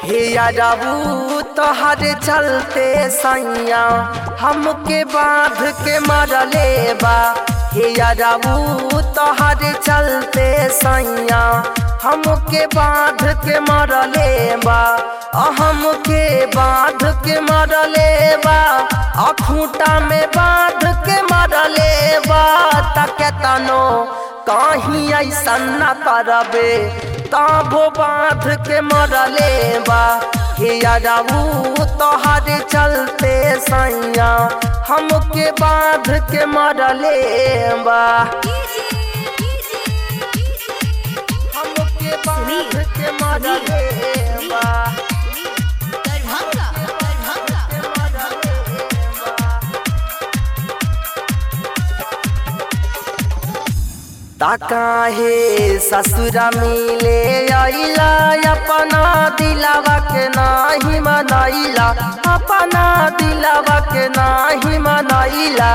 हे यारबू तोहरे चलते सैया हमके बांध के मरले बा। हे यारबू तोहरे चलते सैया हमके बांध के मरले बा। हमके बांध के मरले बा, खूंटा में बांध के मरले बा। तके तनो कहीं ऐसा न करबे ताबो बांध के मरले बा। हे यारबू तोहरे चलते सैया हमके बांध के मरले बा। हमके बांध के मरले बा। काहे ससुरा मिले आइला अपना दिलावा के नाही मनाइला। अपना दिलावा के नाही मनाइला।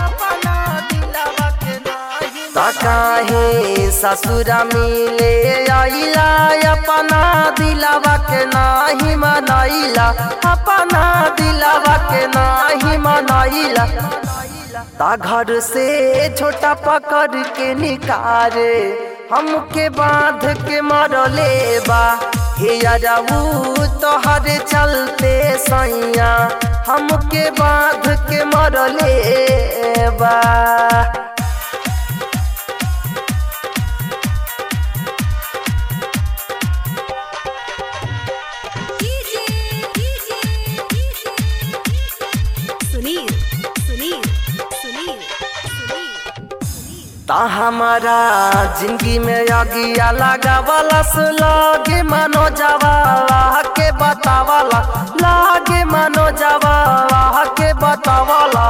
काहे ससुरा मिले आइला अपना दिलावा के नाही मनाइला। अपना दिलावा के नाही मनाइला। घर से छोटा पकड़ के निकारे हमके बांध के मरले बा। हे यारबू तोहरे चलते सैया हमके बांध के मरले बा। हमारा जिंदगी में आगिया लगावला लागे मानो जवाला के बतावला। लागे मानो जवाला के बतावला।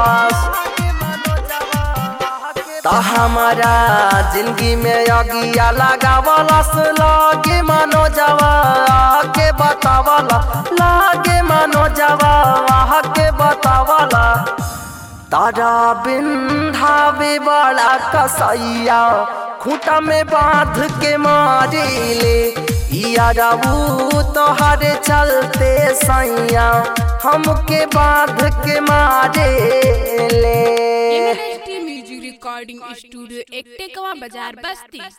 हमारा जिंदगी में आगिया लगावला लागे मानो जवाला के बतावला। लागे मानो जवाला के बतावला। तारा बिंधावे बड़ा कसैया खूंटा में बांध के मारेले। यारबू तोहरे चलते सैया हमके बांध के मारेले। म्यूजिक रिकॉर्डिंग स्टूडियो एकटेकवा बाजार बस्ती।